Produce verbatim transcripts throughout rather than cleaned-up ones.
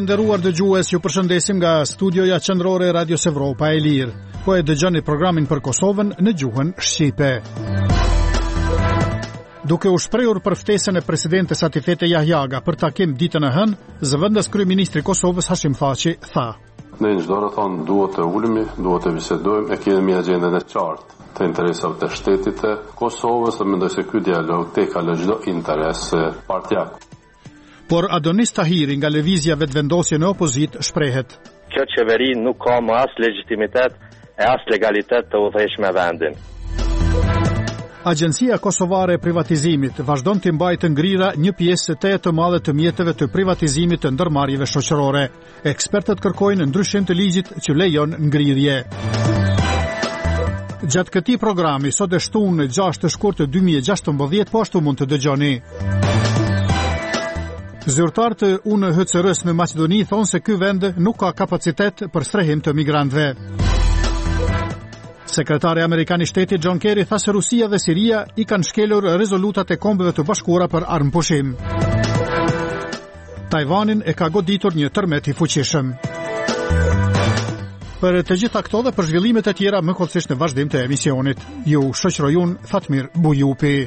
nderuar dëgjues, ju përshëndesim nga studioja qendrore e Radios Evropa e Lirë. Po e dëgjoni programin për Kosovën në gjuhën shqipe. Duke u shprehur për ftesën e presidentes Atifete Jahjaga për takim ditën e hënë, zëvendës kryeministri i Kosovës Hashim Thaçi tha: Ne në çdo rrethon duhet të ulemi, duhet të bisedojmë, e kemi agjendën e qartë të interesave të shtetit të Kosovës, dhe mendoj se ky dialog tek ka çdo interes partijak. Por Adonis Tahiri nga lëvizja vetëvendosje në opozit shprehet: Kjo qeveri nuk ka më as legitimitet e as legalitet të udhëheqë me vendin. Agjencia Kosovare e Privatizimit vazhdon të mbajtë ngrira një pjesë të e të madhe të mjeteve të privatizimit të ndërmarrjeve shoqërore. Ekspertët kërkojnë ndryshim të ligjit që lejon ngrirje. Gjatë këtij programi sot e shtunë gjashtë shkurt dy mijë e gjashtëmbëdhjetë, po ashtu mund të dëgjoni. Zyrtarët e U N H C R-s në Maqedoni thonë se ky vend nuk ka kapacitet për strehim të migrantëve. Sekretari Amerikan i Shtetit John Kerry tha se Rusia dhe Siria i kanë shkelur rezolutat e Kombeve të Bashkuara për armëpushim. Tajvanin e ka goditur një tërmet i fuqishëm. Për të gjitha këto dhe për zhvillimet e tjera më kollësisht në vazhdim të emisionit. Ju shoqëroj unë Fatmir Bujupi.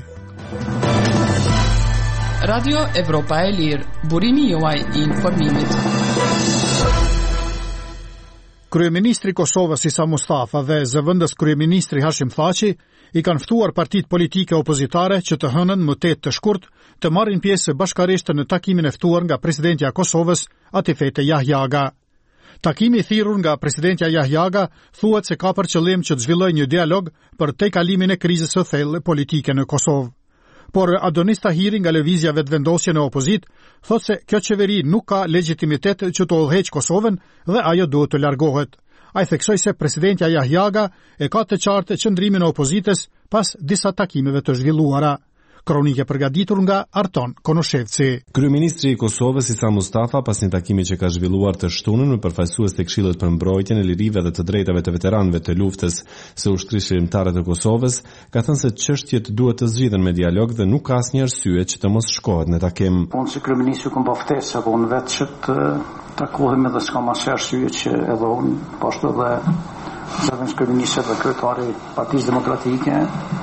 Radio Evropa e Lirë, burimi juaj i informimit. Kryeministri i Kosovës Isa Mustafa dhe zëvendës kryeministri Hashim Thaçi i kanë ftuar partitë politike opozitare që të hënën më tetë të shkurt të marrin pjesë bashkërisht në takimin e ftuar nga presidentja e Kosovës Atifete Jahjaga. Takimi i thirrur nga presidentja Jahjaga thuhet se ka për qëllim që të zhvillojë një dialog për tejkalimin e krizës së thellë politike në Kosovë. Por Adonis Tahiri nga lëvizja vetëvendosje në opozit thotë se kjo qeveri nuk ka legitimitet që të udhëheqë Kosovën dhe ajo duhet të largohet. Ai theksoi se presidentja Jahjaga e ka të qartë qëndrimin e opozitës pas disa takimeve të zhvilluara. Kronike përgatitur nga Arton Konoshevci. Kryeministri i Kosovës Isa Mustafa pas një takimi që ka zhvilluar të shtunën me përfaqësues të Këshillit për Mbrojtjen e Lirive dhe të Drejtave të Veteranëve të Luftës së Ushtrisë të Kosovës, ka thënë se çështjet duhet të zgjidhen me dialog dhe nuk ka asnjë arsye që të mos shkohet në takim. Unë si kryeministri kam pa ftesë apo unë vetë që të takohem edhe s'kam asnjë arsye që edhe unë poshtë edhe zëvendës kryeministri dhe kryetari i Partisë Demokratike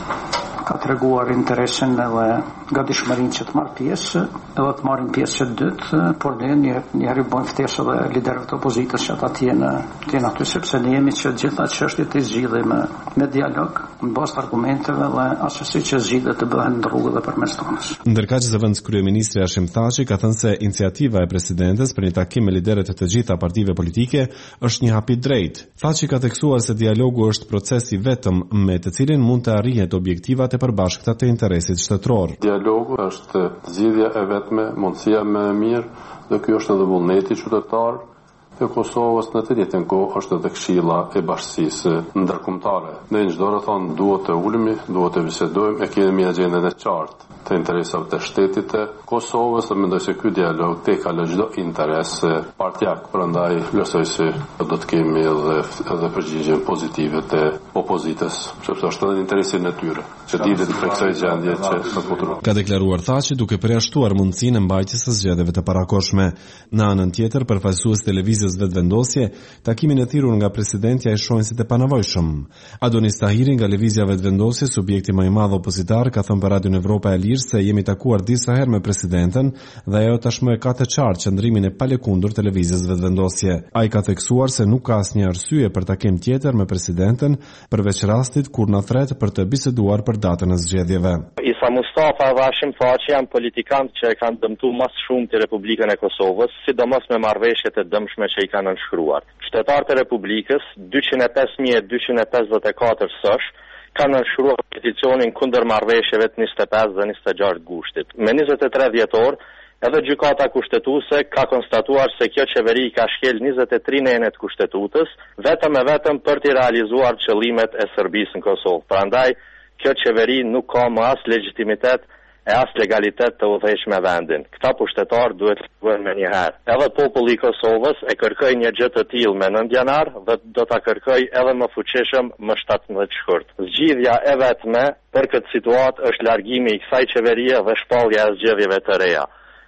ka të reguar interesin edhe nga dishmërin që të marrë pjesë, edhe të marrin pjesë që të dytë, por ne njëherë i bojnë ftesë edhe liderëve të opozitës që ata tjenë, tjenë aty, sepse ne jemi që gjitha çështjet i zgjidhim me, me dialog, në bazë të argumenteve dhe asesi që zgjidhet të bëhen në rrugë dhe përmes tonës. Ndërkaq zëvendës kryeministri Hashim Thaçi ka thënë se iniciativa e presidentes për një takim me liderët e të gjitha partive politike është një hap i drejtë. Thaçi ka theksuar se dialogu është proces i vetëm me të cilin mund të arrihet objektivat e përbashkëta të interesit shtetëror. Dialogu është zgjidhja e vetme, mundësia më e mirë, dhe ky është edhe vullneti qytetar të Kosovës në të njëjtën kohë është edhe Këshilla e Bashkisë Ndërkombëtare. Ne në çdo rrethon duhet të ulemi, duhet të bisedojmë, e kemi agjendën e qartë të interesave të shtetit të Kosovës, dhe mendoj se ky dialog tek ka çdo interes partijak, prandaj besoj se do të kemi edhe edhe përgjigje pozitive të opozitës, sepse është edhe interesi në tyre që dilet të kësaj gjendje që do të futur. Ka deklaruar Thaçi duke përjashtuar mundësinë e mbajtjes së zgjedhjeve të parakohshme. Në anën tjetër, përfaqësues televizës vetëvendosje, takimin e thirrur nga presidentja e shohin si të panevojshëm. Adonis Tahiri nga lëvizja vetëvendosje, subjekti më i madh opozitar, ka thënë për Radion Evropa e Lirë se jemi takuar disa herë me presidenten dhe ajo tashmë e ka të qartë qëndrimin e palëkundur të lëvizjes vetëvendosje. Ai ka theksuar se nuk ka asnjë arsye për takim tjetër me presidenten përveç rastit kur na thret për të biseduar për datën e zgjedhjeve. Isa Mustafa dhe Hashim Thaçi janë politikanë që e kanë dëmtuar më shumë të Republikën e Kosovës, sidomos me marrëveshjet e dëmshme që i kanë nënshkruar. Shtetarët e Republikës dyqind e pesë mijë dyqind e pesëdhjetë e katër sosh kanë nënshkruar peticionin kundër marrëveshjeve të njëzet e pesë dhe njëzet e gjashtë gushtit. Me njëzet e tre dhjetor, edhe gjykata kushtetuese ka konstatuar se kjo qeveri ka shkel njëzet e tre nenet kushtetutës, vetëm e vetëm për të realizuar qëllimet e Serbisë në Kosovë. Prandaj, kjo qeveri nuk ka më as legitimitet e as legalitet të udhëheqë me vendin. Këta pushtetar duhet të bëhen me një herë. Edhe populli i Kosovës e kërkoi një gjë të tillë me nëntë janar dhe do ta kërkoj edhe më fuqishëm më shtatëmbëdhjetë shkurt. Zgjidhja e vetme për këtë situatë është largimi i kësaj qeverie dhe shpallja e zgjedhjeve të reja.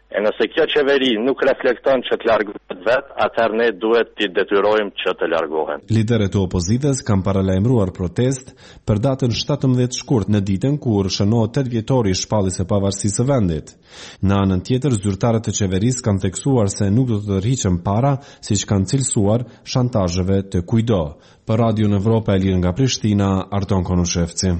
E nëse kjo qeveri nuk reflekton që të largohet vetë, atëherë ne duhet t'i detyrojmë që të largohen. Liderët e opozitës kanë paralajmëruar protest për datën shtatëmbëdhjetë shkurt, në ditën kur shënohet tetë vjetori i shpalljes së pavarësisë së vendit. Në anën tjetër, zyrtarët e qeverisë kanë theksuar se nuk do të tërhiqen para, siç kanë cilësuar shantazheve të kujdo. Për Radio Evropa e Lirë nga Prishtina, Arton Konushevci.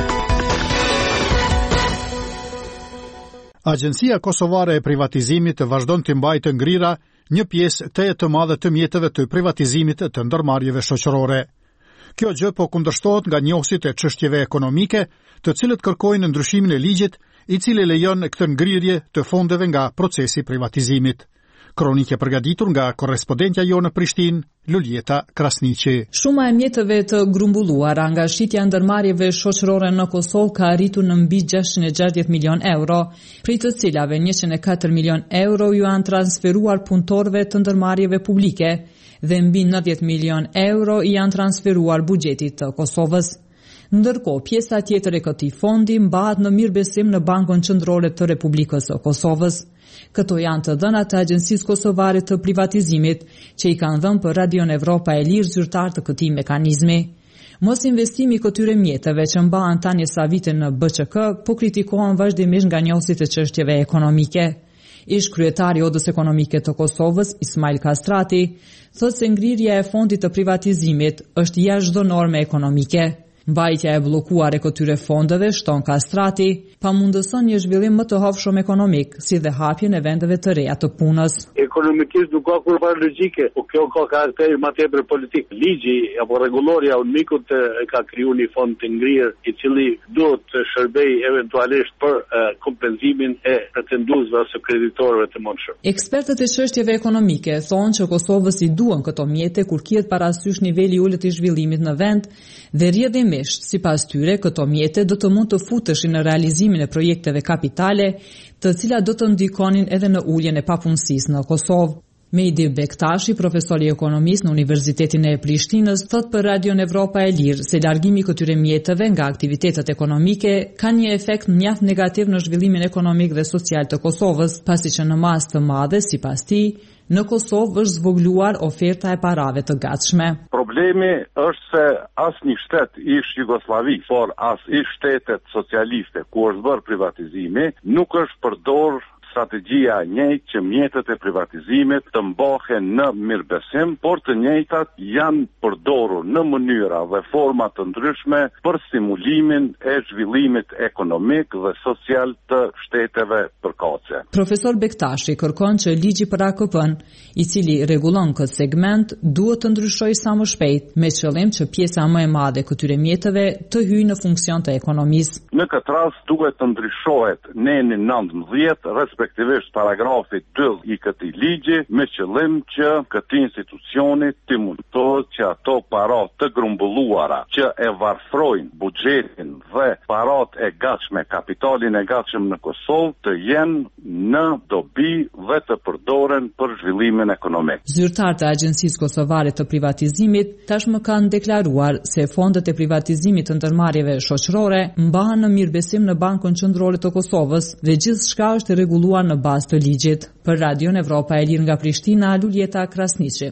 Agjencia Kosovare e Privatizimit vazhdon të mbajtë ngrira një pjesë të e të madhe të mjeteve të privatizimit të ndërmarrjeve shoqërore. Kjo gjë po kundërshtohet nga njohësit e çështjeve ekonomike, të cilët kërkojnë ndryshimin e ligjit, i cili lejon këtë ngrirje të fondeve nga procesi privatizimit. Kronike përgatitur nga korrespondentja jo në Prishtinë, Luljeta Krasniqi. Shuma e mjeteve të grumbulluara nga shitja e ndërmarrjeve shoqërore në Kosovë ka arritur në mbi gjashtëqind e gjashtëdhjetë milion euro, prej të cilave njëqind e katër milion euro ju janë transferuar punëtorëve të ndërmarrjeve publike dhe mbi nëntëdhjetë milion euro i janë transferuar buxhetit të Kosovës. Ndërkohë, pjesa tjetër e këtij fondi mbahet në mirëbesim në Bankën Qendrore të Republikës së Kosovës. Këto janë të dhënat të Agjencisë Kosovare të Privatizimit, që i kanë dhënë për Radio Evropa e Lirë zyrtar të këtij mekanizmi. Mos investimi i këtyre mjeteve që mbahen tani sa vite në B Q K po kritikohen vazhdimisht nga njohësit e çështjeve ekonomike. Ish kryetari i Odës Ekonomike të Kosovës, Ismail Kastrati, thotë se ngrirja e fondit të privatizimit është jashtë çdo norme ekonomike. Mbajtja e bllokuar e këtyre fondeve, shton Kastrati, pamundëson një zhvillim më të hovshëm ekonomik, si dhe hapjen e vendeve të reja të punës. Ekonomikisht nuk ka kurrë logjike, por kjo ka karakter më tepër politik. Ligji apo rregulloria e mikut e ka krijuar një fond të ngrirë, i cili duhet të shërbejë eventualisht për uh, kompenzimin e pretenduesve ose kreditorëve të mënshëm. Ekspertët e çështjeve ekonomike thonë që Kosovës i duan këto mjete kur kihet parasysh niveli i ulët i zhvillimit në vend dhe rrjedhimisht, sipas tyre, këto mjete do të mund të futeshin në realizimin e projekteve kapitale, të cilat do të ndikonin edhe në uljen e papunësisë në Kosovë. Mejdi Bektashi, profesor i ekonomisë në Universitetin e Prishtinës, thot për Radio Evropa e Lirë se largimi i këtyre mjeteve nga aktivitetet ekonomike ka një efekt mjaft negativ në zhvillimin ekonomik dhe social të Kosovës, pasi që në masë të madhe, sipas tij, në Kosovë është zvogluar oferta e parave të gatshme. Problemi është se as një shtet ish Jugosllavi, por as ish shtetet socialiste ku është bërë privatizimi, nuk është përdor strategjia e njëjtë që mjetet e privatizimit të mbahen në mirëbesim, por të njëjtat janë përdorur në mënyra dhe forma të ndryshme për stimulimin e zhvillimit ekonomik dhe social të shteteve përkatëse. Profesor Bektashi kërkon që ligji për A K P-n, i cili rregullon këtë segment, duhet të ndryshojë sa më shpejt, me qëllim që pjesa më e madhe e këtyre mjeteve të hyjë në funksion të ekonomisë. Në këtë rast duhet të ndryshohet neni nëntëmbëdhjetë, respektivisht paragrafi dy i këtij ligji, me qëllim që këtij institucioni të mundohet që ato para të grumbulluara që e varfrojnë buxhetin dhe parat e gatshme, kapitalin e gatshëm në Kosovë të jenë në dobi dhe të përdoren për zhvillimin ekonomik. Zyrtarët e Agjencisë Kosovare të Privatizimit tashmë kanë deklaruar se fondet e privatizimit të ndërmarrjeve shoqërore mbahen në mirëbesim në Bankën Qendrore të Kosovës dhe gjithçka është rregulluar në bazë të ligjit. Për Radio Evropa e Lirë nga Prishtina, Luljeta Krasniqi.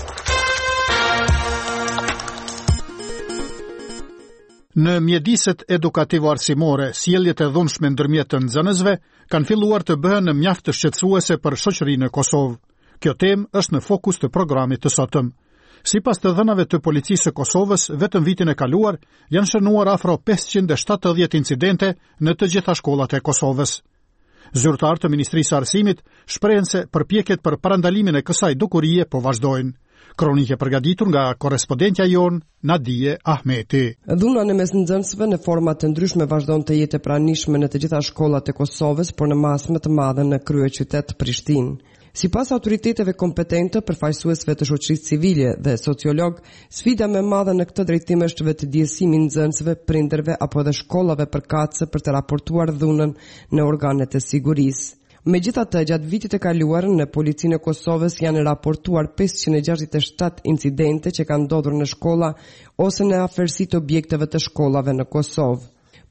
Në mjediset edukativo-arsimore, sjelljet e dhunshme ndërmjet të nxënësve kanë filluar të bëhen mjaft të shqetësuese për shoqërinë e Kosovë. Kjo temë është në fokus të programit të sotëm. Sipas të dhënave të policisë së Kosovës, vetëm vitin e kaluar janë shënuar afro pesëqind e shtatëdhjetë incidente në të gjitha shkollat e Kosovës. Zyrtarët të Ministrisë së Arsimit shprehen se përpjekjet për parandalimin e kësaj dukurie po vazhdojnë. Kronike përgatitur nga korrespondentja jon Nadije Ahmeti. Dhuna në mes nxënësve në forma të ndryshme vazhdon të jetë e pranishme në të gjitha shkollat e Kosovës, por në masë më të madhe në kryeqytet Prishtinë. Sipas autoriteteve kompetente, përfaqësuesve të shoqërisë civile dhe sociolog, sfida më e madhe në këtë drejtim është vetë ndjesimi i nxënësve, prindërve apo edhe shkollave përkatëse për të raportuar dhunën në organet e sigurisë. Megjithatë, gjatë vitit të kaluar në policinë e Kosovës janë raportuar pesëqind e gjashtëdhjetë e shtatë incidente që kanë ndodhur në shkolla ose në afërsi të objekteve të shkollave në Kosovë.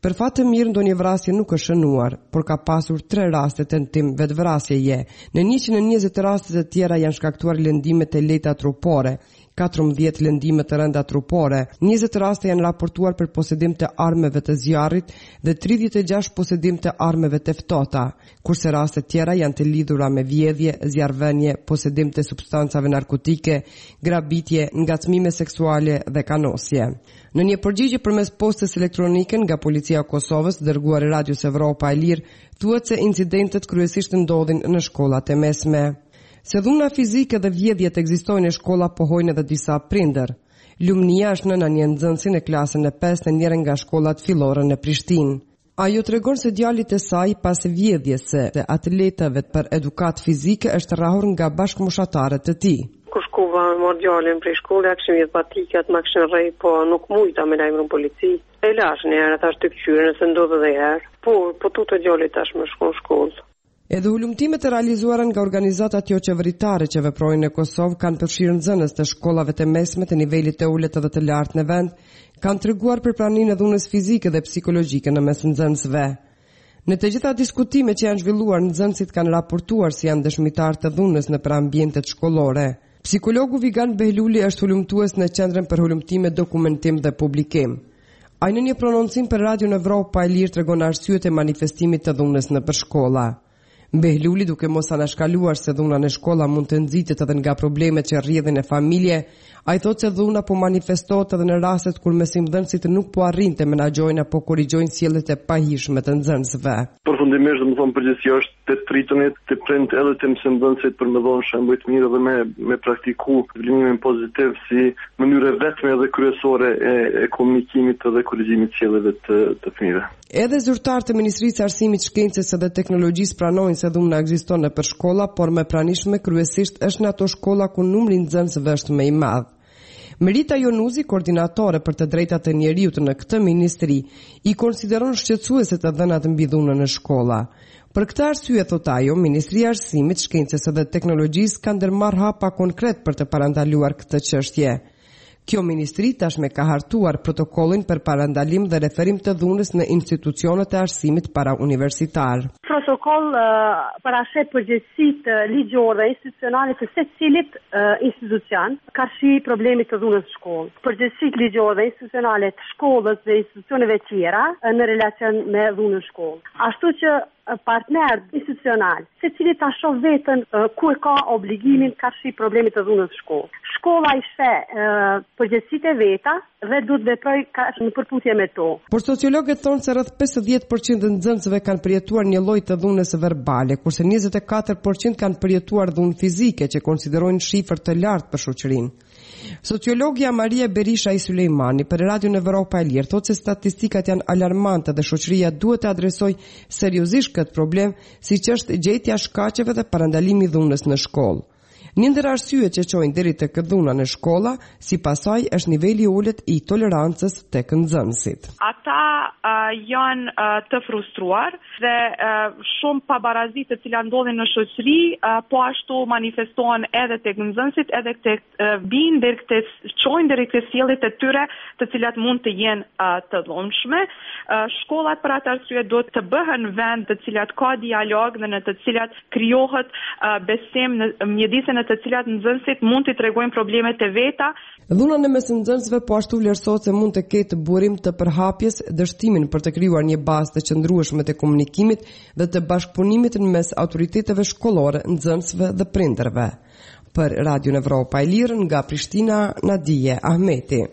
Për fat të mirë ndonjë vrasje nuk është shënuar, por ka pasur tre raste tentim vetvrasjeje. Në njëqind e njëzet raste të tjera janë shkaktuar lëndime të lehta trupore, katërmbëdhjetë lëndime të rënda trupore, njëzet raste janë raportuar për posedim të armeve të zjarrit dhe tridhjetë e gjashtë posedim të armeve të ftohta, kurse raste tjera janë të lidhura me vjedhje, zjarrvënie, posedim të substancave narkotike, grabitje, ngacmime seksuale dhe kanosje. Në një përgjigje përmes postës elektronike nga Policia e Kosovës dërguar Radios Evropa e Lirë, thuhet se incidentet kryesisht ndodhin në shkollat e mesme. Se dhuna fizike dhe vjedhjet ekzistojnë në shkolla, pohojnë edhe disa prindër. Lumnia është nëna një nxënësi në klasën e pesë në njërin nga shkollat fillore në Prishtinë. Ajo tregon se djalit e saj pas vjedhjes së atletëve për edukat fizike është rrahur nga bashkëmoshatarët e tij. Kur shkova me marr djalin prej shkolle, a kishim jetë patikat, ma kishin rrej, po nuk mujta me lajmëron polici. E lash një herë tash të kqyre nëse ndodhe dhe herë, por po tutë djalit tash më shkon shkollë. Edhe ulumtimet e realizuara nga organizatat jo qeveritare që veprojnë në Kosovë kanë përfshirë nxënës të shkollave të mesme të nivelit të ulët edhe të lartë në vend, kanë treguar për praninë e dhunës fizike dhe psikologjike në mes nxënësve. Në të gjitha diskutimet që janë zhvilluar, nxënësit kanë raportuar si janë dëshmitar të dhunës në për ambientet shkollore. Psikologu Vigan Behluli është hulumtues në Qendrën për Hulumtime, Dokumentim dhe Publikim. Ai në një prononcim për Radio Evropa e Lirë tregon arsyet e manifestimit të dhunës në për shkolla. Behluli, duke mos anashkaluar se dhuna në shkolla mund të nxitet edhe nga problemet që rrjedhin në familje, ai thotë se dhuna po manifestohet edhe në rastet kur mesimdhënësit nuk po arrinte menaxhojnë apo korrigjojnë sjelljet e pahishme të nxënësve. Përfundimisht, domethënë përgjithësi është të tritonit të prind edhe të mësimdhënësit për me dhënë shembuj të mirë dhe me me praktiku zhvillimin pozitiv si mënyrë vetme dhe kryesore e, e komunikimit dhe korrigjimit të sjelljeve të të fëmijëve. Edhe zyrtarët e Ministrisë së Arsimit, Shkencës dhe Teknologjisë pranojnë se dhuna ekziston në për shkolla, por më pranishme kryesisht është në ato shkolla ku numri i nxënësve është më i madh. Merita Jonuzi, koordinatore për të drejtat e njeriut në këtë ministri, i konsideron shqetësuese të dhënat mbi dhunën në shkolla. Për këtë arsye, thot ajo, Ministria e Arsimit, Shkencës dhe Teknologjisë ka ndërmarrë hapa konkret për të parandaluar këtë çështje. Kjo ministri tashme ka hartuar protokollin për parandalim dhe referim të dhunës në institucionet e arsimit para universitar. Protokoll uh, parashet përgjegjësitë uh, ligjore dhe institucionale të secilit uh, institucion ka shi problemit të dhunës në shkollë. Përgjegjësitë ligjore dhe institucionale të shkollës dhe institucioneve tjera uh, në relacion me dhunën në shkollë. Ashtu që partner institucional, se cili ta shoh veten uh, ku e ka obligimin ka shi problemit të dhunës në shkollë. Shkolla i sheh uh, përgjegjësitë e veta dhe duhet veprojë në përputhje me to. Por sociologët thonë se rreth pesëdhjetë përqind të nxënësve kanë përjetuar një lloj të dhunës verbale, kurse njëzet e katër përqind kanë përjetuar dhunë fizike, që konsiderojnë shifër të lartë për shoqërinë. Sociologja Maria Berisha i Sulejmani për Radio Evropa e Lirë thotë se statistikat janë alarmante dhe shoqëria duhet të adresojë seriozisht këtë problem, siç është gjetja e shkaqeve dhe parandalimi i dhunës në shkollë. Një ndër arsyet që çojnë deri tek dhuna në shkolla, sipas saj, është niveli i ulët i tolerancës tek nxënësit. Ata uh, janë uh, të frustruar dhe uh, shumë pabarazi të cilat ndodhin në shoqëri, uh, po ashtu manifestohen edhe tek nxënësit, edhe tek uh, bin deri tek çojnë deri tek sjelljet e tyre, të cilat mund të jenë uh, të dhunshme. Uh, shkollat për atë arsye duhet të bëhen vend të cilat ka dialog dhe në të cilat krijohet uh, besim në mjedisin të cilat nxënësit mund të tregojnë problemet e veta. Dhuna në mes nxënësve po ashtu vlerësohet se mund të ketë burim të përhapjes, dështimin për të krijuar një bazë të qëndrueshme të komunikimit dhe të bashkëpunimit në mes autoriteteve shkollore, nxënësve dhe prindërve. Për Radio Evropa e Lirë nga Prishtina, Nadije Ahmeti.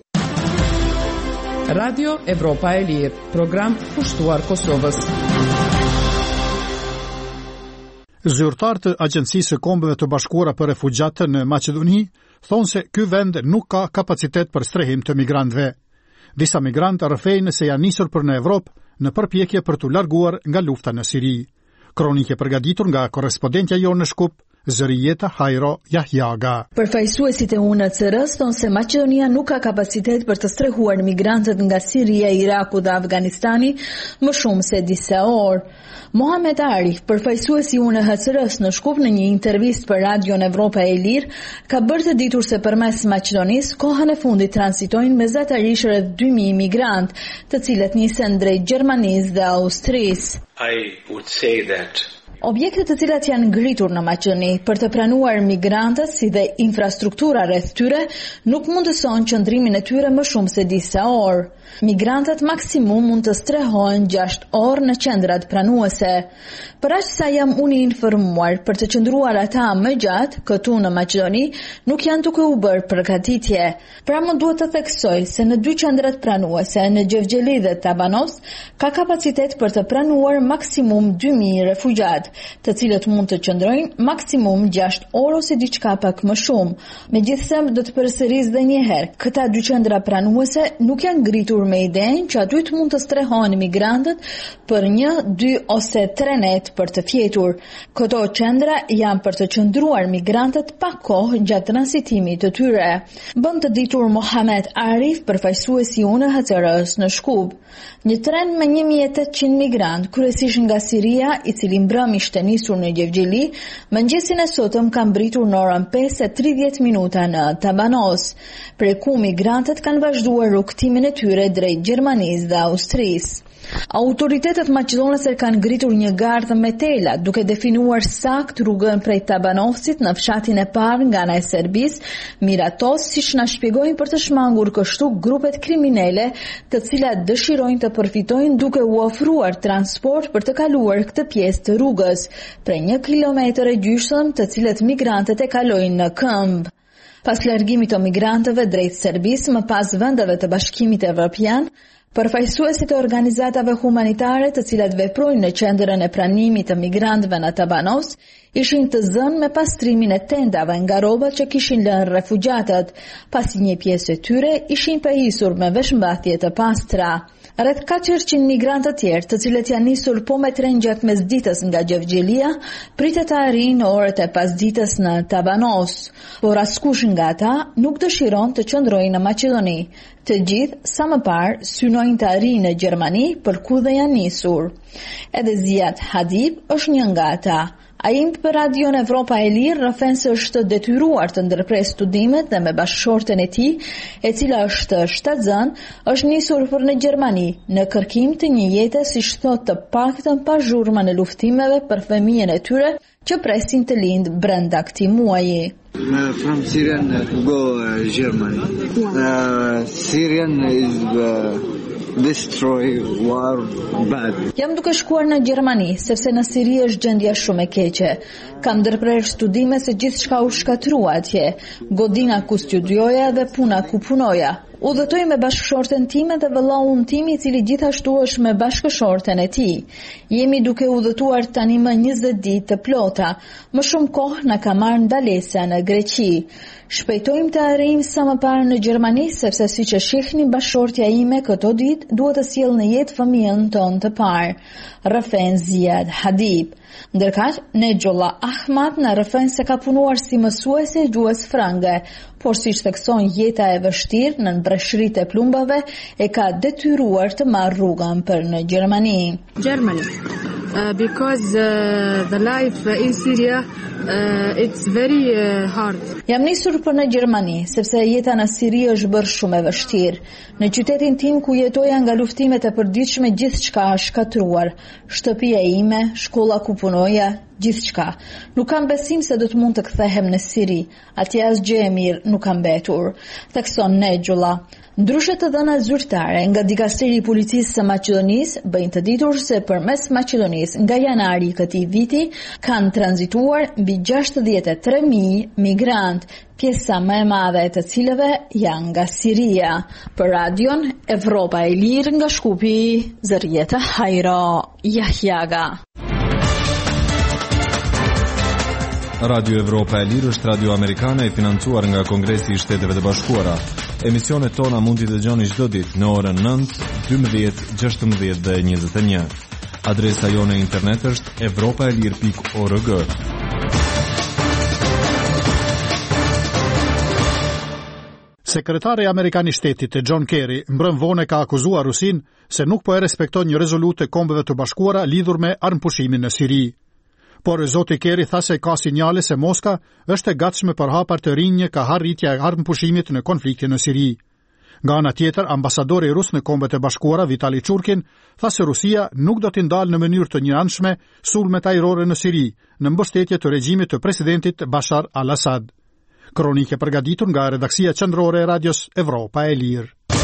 Radio Evropa e Lirë, program kushtuar Kosovës. Zyrtarët e Agjencisë së Kombeve të Bashkuara për Refugjate në Maqedoni thonë se ky vend nuk ka kapacitet për strehim të migrantëve. Disa migrantë rrëfejnë se janë nisur për në Evropë në përpjekje për t'u larguar nga lufta në Siri. Kronike përgatitur nga korrespondentja jonë në Shkup, Zërijeta Hajro Jahjaga. Përfaqësuesit e U N H C R-s thonë se Maqedonia nuk ka kapacitet për të strehuar migrantët nga Siria, Iraku dhe Afganistani më shumë se disa orë. Mohamed Arif, përfaqësuesi i U N H C R-s në Shkup, në një intervistë për Radion Evropa e Lirë, ka bërë të ditur se përmes Maqedonisë kohën e fundit transitojnë mesatarisht rreth dy mijë migrant, të cilët nisen drejt Gjermanisë dhe Austrisë. I would say that Objektet të cilat janë ngritur në Maqedoni për të pranuar migrantët, si dhe infrastruktura rreth tyre, nuk mundëson qëndrimin e tyre më shumë se disa orë. Migrantët maksimum mund të strehohen gjashtë orë në qendrat pranuese. Për aq sa jam unë i informuar, për të qëndruar ata më gjatë këtu në Maqedoni, nuk janë duke u bërë përgatitje. Pra më duhet të theksoj se në dy qendrat pranuese, në Gjevgjeli dhe Tabanovs, ka kapacitet për të pranuar maksimum dy mijë refugjat, të cilët mund të qëndrojnë maksimum gjashtë orë ose diçka pak më shumë. Megjithëse do të përsëris edhe një herë, këta dy qendra pranuese nuk janë ngritur me idenë që aty të mund të strehohen migrantët për një, dy ose tre net për të fjetur. Këto qendra janë për të qëndruar migrantët pa kohë gjatë transitimit të tyre. Bën të ditur Mohamed Arif, përfaqësuesi i U N H C R-s në Shkup. Një tren me një mijë e tetëqind migrant, kryesisht nga Siria, i cili mbrëm ishte nisur në Gjevgjeli, mëngjesin e sotëm ka mbritur në orën pesë e tridhjetë minuta në Tabanos, prej ku migrantët kanë vazhduar rrugtimin e tyre drejt Gjermanisë dhe Austrisë. Autoritetet maqedonese kanë ngritur një gardh me tela, duke definuar sakt rrugën prej Tabanovsit në fshatin e parë nga ana e Serbisë, miratos siç na shpjegojnë për të shmangur kështu grupet kriminale, të cilat dëshirojnë të përfitojnë duke u ofruar transport për të kaluar këtë pjesë të rrugës, prej një kilometër e gjysmë, të cilët migrantët e kalojnë në këmbë. Pas largimit të migrantëve drejt Serbisë, më pas vendeve të Bashkimit Evropian, përfaqësuesit e organizatave humanitare të cilat veprojnë në qendrën e pranimit të migrantëve në Tabanos ishin të zënë me pastrimin e tendave nga rrobat që kishin lënë refugjatët, pasi një pjesë e tyre ishin pajisur me veshmbathje të pastra. Rreth katëqind migrantë të tjerë, të cilët janë nisur po me tren gjatë mesditës nga Gjevgjelia, pritet të arrijnë në orët e pasditës në Tabanos, por askush nga ata nuk dëshiron të qëndrojnë në Maqedoni. Të gjithë, sa më parë, synojnë të arrijnë në Gjermani, për ku dhe janë nisur. Edhe Ziad Hadib është një nga ata. A im për Radion Evropa e Lirë rrëfen se është detyruar të ndërpres studimet dhe me bashkëshorten e tij, e cila është shtatzën, është nisur për në Gjermani, në kërkim të një jete si thot të paktën pa zhurmën e luftimeve për fëmijën e tyre që presin të lindë brenda këtij muaji. Uh, from Syrian uh, to go uh, Germany. Uh, Syrian is uh, destroy war bad. Jam duke shkuar në Gjermani, sepse në Siri është gjendja shumë e keqe. Kam ndërprer studime se gjithçka u shkatrua atje, godina ku studioja dhe puna ku punoja. Udhëtoj me bashkëshorten time dhe vëllaun tim i cili gjithashtu është me bashkëshorten e tij. Jemi duke udhëtuar tani më njëzet ditë të plota. Më shumë kohë na ka marrë ndalesa në Greqi. Shpejtojmë të arrijmë sa më parë në Gjermani, sepse siç e shihni bashkëshortja ime këto ditë duhet të sjellë në jetë fëmijën tonë të parë. Rrëfen Ziad Hadib. Ndërkaq, Nexholla Ahmad në rrëfen se ka punuar si mësuese gjuhës frange, por siç thekson jeta e vështirë në breshëritë e plumbave e ka detyruar të marrë rrugën për në Gjermani. Germany, uh, because uh, the life in Syria uh, it's very uh, hard. Jam nisur për në Gjermani, sepse jeta në Siri është bërë shumë e vështirë. Në qytetin tim ku jetoja nga luftimet e përditshme gjithçka është shkatruar. Shtëpia ime, shkolla ku punoja, gjithçka. Nuk kam besim se do të mund të kthehem në Siri. Atje asgjë e mirë nuk ka mbetur. Thekson Nexholla. Ndryshe të dhëna zyrtare nga dikasteri i policisë së Maqedonisë bëjnë të ditur se përmes Maqedonisë nga janari i këtij viti kanë tranzituar mbi gjashtëdhjetë e tre mijë migrant, pjesa më e madhe e të cilëve janë nga Siria. Për Radion Evropa e Lirë nga Shkupi, Zërijeta Hajro Jahjaga. Radio Evropa e Lirë është radio amerikane e financuar nga Kongresi i Shteteve të Bashkuara. Emisionet tona mund t'i dëgjoni çdo ditë në orën nëntë, dymbëdhjetë, gjashtëmbëdhjetë dhe njëzet e një. Adresa jone internet është evropaelir pikë org. Sekretari amerikan i shtetit John Kerry mbrëm vonë ka akuzuar Rusin se nuk po e respekton një rezolutë e Kombeve të Bashkuara lidhur me armëpushimin në Siri. Por zoti Kerry tha se ka sinjale se Moska është e gatshme për hapar të rinj ka harritja e armëpushimit në konfliktin në Siri. Nga ana tjetër, ambasadori rus në Kombet e Bashkuara Vitali Churkin tha se Rusia nuk do t'i ndalë në mënyrë të njëanshme sulmet ajrore në Siri, në mbështetje të regjimit të presidentit Bashar al-Assad. Kronike përgatitur nga redaksia qendrore e radios Evropa e Lirë.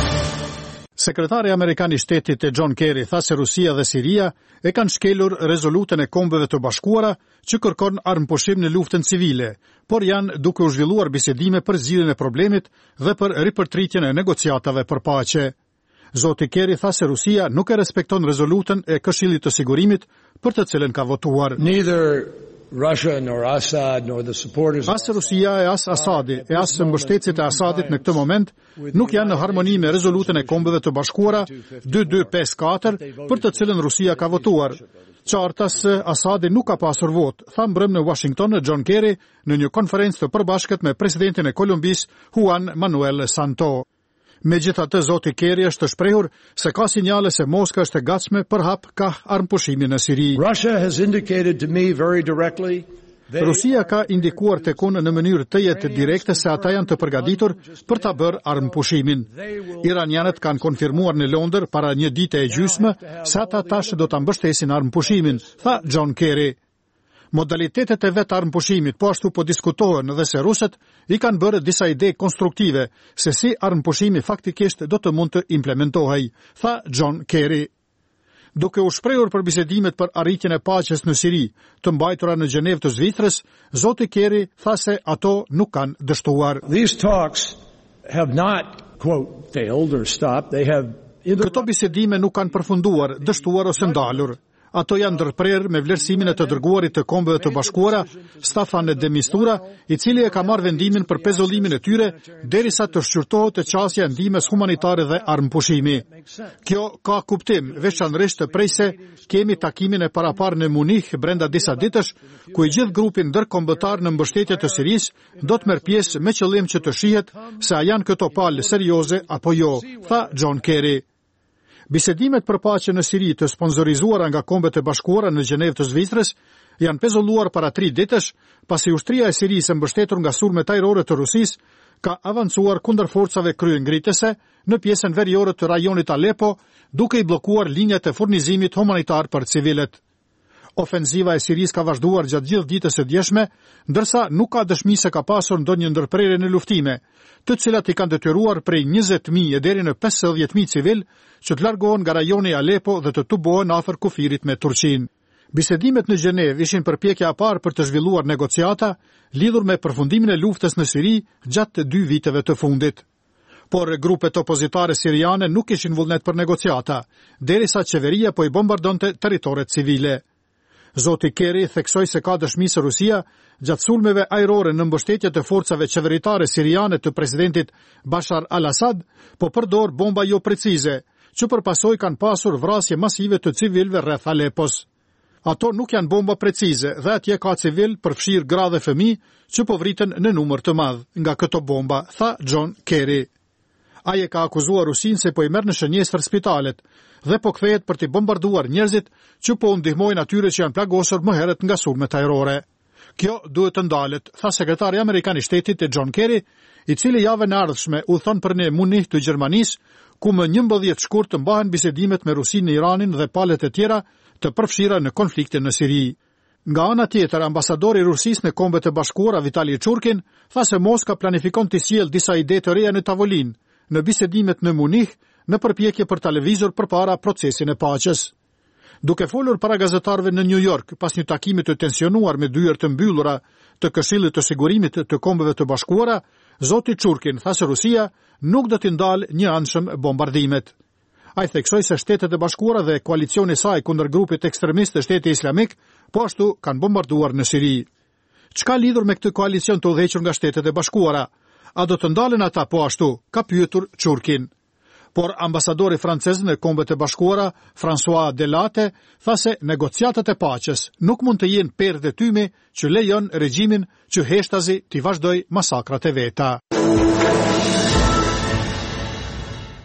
Sekretari amerikan i shtetit e John Kerry tha se Rusia dhe Siria e kanë shkelur rezolutën e Kombeve të Bashkuara që kërkon armëpushim në luftën civile, por janë duke u zhvilluar bisedime për zgjidhjen e problemit dhe për ripërtritjen e negociatave për paqe. Zoti Kerry tha se Rusia nuk e respekton rezolutën e Këshillit të Sigurimit për të cilën ka votuar. Neither Russia nor Assad nor the supporters As Rusia e as Asadi e as mbështetësit e Asadit në këtë moment nuk janë në harmoni me rezolutën e Kombeve të Bashkuara dy dy pesë katër për të cilën Rusia ka votuar. Qartas Asadi nuk ka pasur vot, tha mbrëm në Washington John Kerry në një konferencë të përbashkët me presidentin e Kolumbis Juan Manuel Santos. Megjithatë, zoti Kerry është shprehur se ka sinjale se Moska është e gatshme për hap ka armëpushimin në Siri. Russia has indicated to me very directly Rusia ka indikuar tek unë në mënyrë të jetë direkte se ata janë të përgatitur për ta bërë armëpushimin. Iranianët kanë konfirmuar në Londër para një dite e gjysmë se ata tash do ta mbështesin armëpushimin, tha John Kerry. Modalitetet e vetë armëpushimit po ashtu po diskutohen dhe se rusët i kanë bërë disa ide konstruktive se si armëpushimi faktikisht do të mund të implementohej, tha John Kerry. Duke u shprehur për bisedimet për arritjen e paqes në Siri, të mbajtura në Gjenevë të Zvicrës, zoti Kerry tha se ato nuk kanë dështuar. These talks have not, quote, failed or stopped. They have Këto bisedime nuk kanë përfunduar, dështuar ose ndalur. Ato janë ndërprerë me vlerësimin e të dërguarit të Kombeve të Bashkuara, Staffan de Mistura, i cili e ka marrë vendimin për pezullimin e tyre derisa të shqyrtohet të qasja e ndihmës humanitare dhe armëpushimi. Kjo ka kuptim, veçanërisht prej se kemi takimin e paraparë në Munich brenda disa ditësh, ku i gjithë grupin ndërkombëtar në mbështetje të Sirisë do të merr pjesë me qëllim që të shihet se a janë këto palë serioze apo jo, tha John Kerry. Bisedimet për paqe në Siri të sponsorizuara nga Kombet e Bashkuara në Gjenevë të Zvicrës janë pezulluar para tri ditësh, pasi ushtria e Sirisë mbështetur nga sulmet ajrore të Rusisë ka avancuar kundër forcave kryengritëse në pjesën veriore të rajonit Aleppo, duke i bllokuar linjat e furnizimit humanitar për civilët. Ofenziva e Sirisë ka vazhduar gjatë gjithë ditës së djeshme, ndërsa nuk ka dëshmi se ka pasur ndonjë ndërprerje në luftime, të cilat i kanë detyruar prej njëzet mijë deri në pesëdhjetë mijë civil që të largohen nga rajoni Aleppo dhe të tubohen afër kufirit me Turqinë. Bisedimet në Gjenevë ishin përpjekja e parë për të zhvilluar negociata lidhur me përfundimin e luftës në Siri gjatë dy viteve të fundit. Por grupet opozitare siriane nuk ishin vullnet për negociata, derisa qeveria po i bombardonte territoret civile. Zoti Kerry theksoi se ka dëshmi se Rusia, gjatë sulmeve ajrore në mbështetje të forcave qeveritare siriane të presidentit Bashar al-Assad, po përdor bomba jo precize, që për pasojë kanë pasur vrasje masive të civilëve rreth Aleppos. Ato nuk janë bomba precize dhe atje ka civil, përfshirë gra dhe fëmijë, që po vriten në numër të madh nga këto bomba, tha John Kerry. Ai e ka akuzuar Rusin se po i merr në shënjestër spitalet dhe po kthehet për të bombarduar njerëzit që po u ndihmojnë atyre që janë plagosur më herët nga sulmet ajrore. Kjo duhet të ndalet, tha sekretari amerikan i shtetit e John Kerry, i cili javën e ardhshme u thon për në Munich të Gjermanisë, ku më njëmbëdhjetë shkurt të mbahen bisedimet me Rusinë në Iranin dhe palët e tjera të përfshira në konfliktin në Siri. Nga ana tjetër, ambasadori i Rusisë në Kombet e Bashkuara Vitali Churkin tha se Moska planifikon të sjellë disa ide të reja në tavolinë në bisedimet në Munich në përpjekje për ta lëvizur përpara procesin e paqes. Duke folur para gazetarëve në New York pas një takimi të tensionuar me dyert të mbyllura të Këshillit të Sigurimit të Kombeve të Bashkuara, zoti Churkin tha se Rusia nuk do të ndalë një anshëm bombardimet. Ai theksoi se Shtetet e Bashkuara dhe koalicioni i saj kundër grupit ekstremist të Shtetit Islamik po ashtu kanë bombarduar në Siri. Çka lidhur me këtë koalicion të udhëhequr nga Shtetet e Bashkuara? A do të ndalen ata po ashtu? Ka pyetur Churkin. Por ambasadori francez në Kombet e Bashkuara, François Delate, tha se negociatat e paqes nuk mund të jenë perdetymi që lejon regjimin që heshtazi t'i vazhdoj masakrat e veta.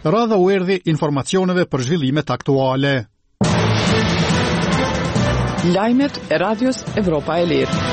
Radha u erdhi informacioneve për zhvillimet aktuale. Lajmet e Radios Evropa e Lirë.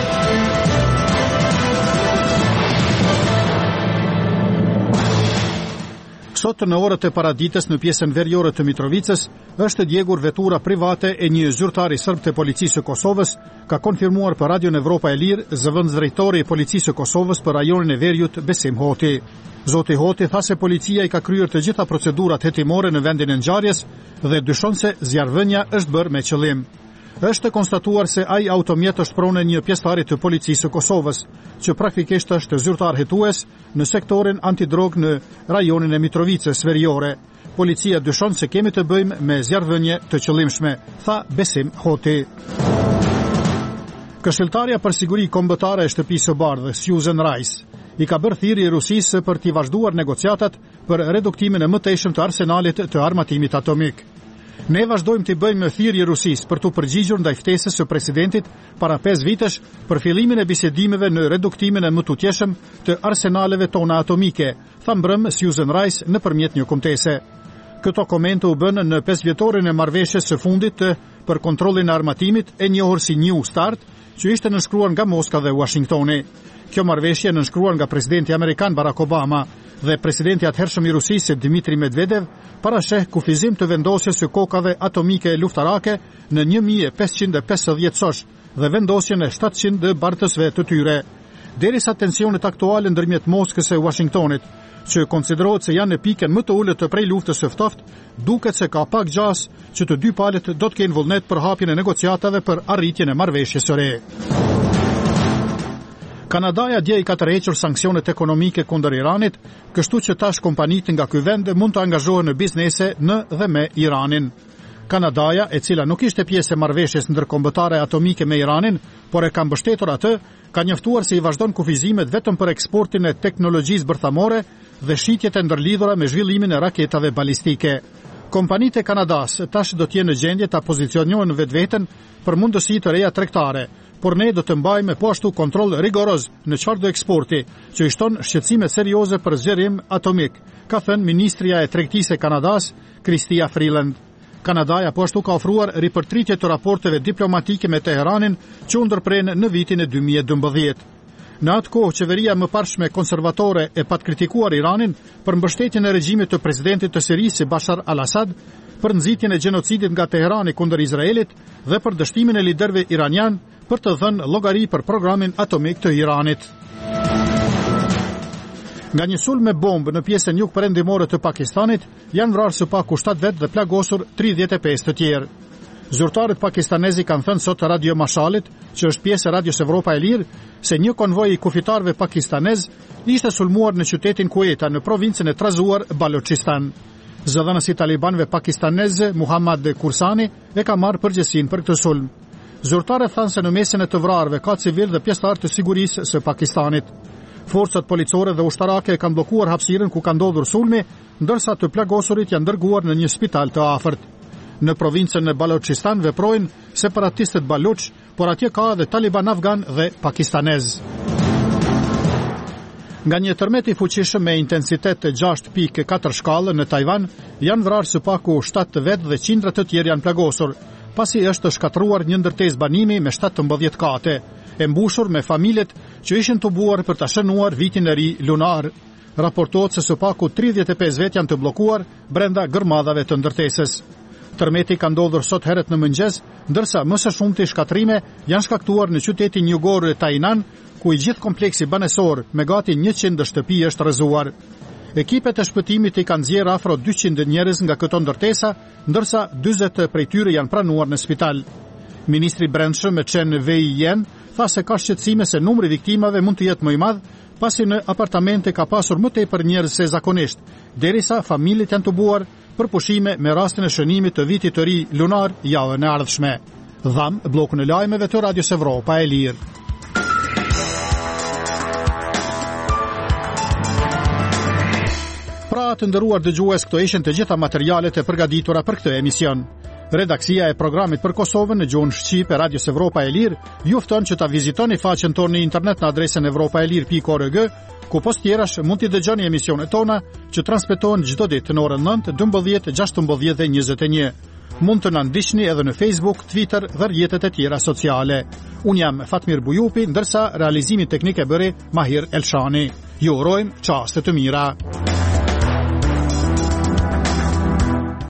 Sot në orët e paradites në pjesën veriore të Mitrovicës është djegur vetura private e një zyrtari serb të policisë së Kosovës, ka konfirmuar për Radion Evropa e Lirë zëvendësdrejtori i policisë së Kosovës për rajonin e Veriut Besim Hoti. Zoti Hoti tha se policia i ka kryer të gjitha procedurat hetimore në vendin e ngjarjes dhe dyshon se zjarrvënia është bërë me qëllim. Është konstatuar se ai automjet është pronë një pjesëtari të policisë së Kosovës, që praktikisht është zyrtar hetues në sektorin antidrog në rajonin e Mitrovicës veriore. Policia dyshon se kemi të bëjmë me zjarrvënie të qëllimshme, tha Besim Hoti. Këshilltarja për siguri kombëtare e Shtëpisë së Bardhë, Susan Rice, i ka bërë thirrje Rusisë për t'i vazhduar negociatat për reduktimin e mëtejshëm të arsenalit të armatimit atomik. Ne vazhdojmë të bëjmë thirrje Rusisë për të përgjigjur ndaj ftesës së presidentit para pesë vitesh për fillimin e bisedimeve në reduktimin e mëtutjeshëm të arsenaleve tona atomike, tha mbrëm Susan Rice nëpërmjet një kumtese. Këto komente u bën në pesëvjetorin e marrëveshjes së fundit për kontrollin e armatimit e njohur si New Start, që ishte nënshkruar nga Moska dhe Washingtoni. Kjo marrëveshje nënshkruar nga presidenti amerikan Barack Obama dhe presidenti atëhershëm i Rusisë Dmitri Medvedev parasheh kufizim të vendosjes së kokave atomike luftarake në një mijë e pesëqind e pesëdhjetë sosh dhe vendosjen e shtatëqind bartësve të tyre. Derisa tensionet aktuale ndërmjet Moskës e Washingtonit, që konsiderohet se janë në pikën më të ulët të prej luftës së ftoftë, duket se ka pak gjas që të dy palët do të kenë vullnet për hapjen e negociatave për arritjen e marrëveshjes së re. Kanadaja dje i ka tërhequr sanksionet ekonomike kundër Iranit, kështu që tash kompanitë nga ky vend mund të angazhohen në biznese në dhe me Iranin. Kanadaja, e cila nuk ishte pjesë e marrëveshjes ndërkombëtare atomike me Iranin, por e ka mbështetur atë, ka njoftuar se i vazhdon kufizimet vetëm për eksportin e teknologjisë bërthamore dhe shitjet e ndërlidhura me zhvillimin e raketave balistike. Kompanitë e Kanadas tash do të jenë në gjendje ta pozicionohen vetveten për mundësi të reja tregtare, por ne do të mbajmë po ashtu kontroll rigoroz në çfarë do eksporti, që i shton shqetësime serioze për zgjerim atomik, ka thënë ministria e tregtisë e Kanadas, Chrystia Freeland. Kanadaja po ashtu ka ofruar ripërtritje të raporteve diplomatike me Teheranin që u ndërpren në vitin e dy mijë e dymbëdhjetë. Në atë kohë, qeveria më parshme konservatore e pat kritikuar Iranin për mbështetjen e regjimit të presidentit të Sirisë Bashar al-Assad, për nxitjen e gjenocidit nga Teherani kundër Izraelit dhe për dështimin e liderëve iranian për të dhënë llogari për programin atomik të Iranit. Nga një sulm me bombë në pjesën jugperëndimore të Pakistanit, janë vrarë së paku shtatë vetë dhe plagosur tridhjetë e pesë të tjerë. Zyrtarët pakistanezi kanë thënë sot Radio Mashalit, që është pjesë e Radios Evropa e Lirë, se një konvoj i kufitarëve pakistanez ishte sulmuar në qytetin Quetta në provincën e trazuar Balochistan. Zëdhënësi talibanëve pakistaneze Muhammad Kursani e ka marrë përgjegjësinë për këtë sulm. Zyrtarët thanë se në mesin e të vrarëve ka civil dhe pjesëtar të sigurisë së Pakistanit. Forcat policore dhe ushtarake kanë bllokuar hapësirën ku ka ndodhur sulmi, ndërsa të plagosurit janë dërguar në një spital të afërt. Në provincën e Balochistan veprojnë separatistët Baloch, por atje ka edhe taliban afgan dhe pakistanez. Nga një tërmet i fuqishëm me intensitet gjashtë pikë katër shkallë në Tajvan, janë vrarë së paku shtatë vetë dhe qindra të tjerë janë plagosur, pasi është shkatruar një ndërtesë banimi me shtatëmbëdhjetë kate, e mbushur me familjet që ishin tubuar për ta shënuar vitin e ri lunar. Raportohet se së paku tridhjetë e pesë vetë janë të bllokuar brenda gërmadhave të ndërtesës. Tërmeti ka ndodhur sot herët në mëngjes, ndërsa më së shumti shkatrime janë shkaktuar në qytetin jugor Tainan, ku i gjithë kompleksi banesor me gati njëqind shtëpi është rrëzuar. Ekipet e shpëtimit i kanë nxjerrë afro dyqind njerëz nga këto ndërtesa, ndërsa dyzet prej tyre janë pranuar në spital. Ministri i Brendshëm Chen Wei-yen tha se ka shqetësime se numri i viktimave mund të jetë më i madh, pasi në apartamente ka pasur më tepër njerëz se zakonisht, derisa familjet janë tubuar për pushime me rastin e shënimit të vitit të ri lunar javën e ardhshme. Dham bllokun e lajmeve të Radios Evropa e Lirë. Pra të nderuar dëgjues, këto ishin të gjitha materialet e përgatitura për këtë emision. Redaksia e programit për Kosovën në gjuhën shqipe e Radios Evropa e Lirë ju fton që ta vizitoni faqen tonë në internet në adresën evropaelir pikë org, ku post tjerash mund t'i dëgjoni emisionet tona që transmetohen çdo ditë në orën nëntë, dymbëdhjetë, gjashtëmbëdhjetë dhe njëzet e një. Mund të na ndiqni edhe në Facebook, Twitter dhe rrjetet e tjera sociale. Unë jam Fatmir Bujupi, ndërsa realizimi teknik e bëri Mahir Elshani. Ju urojmë çaste të mira.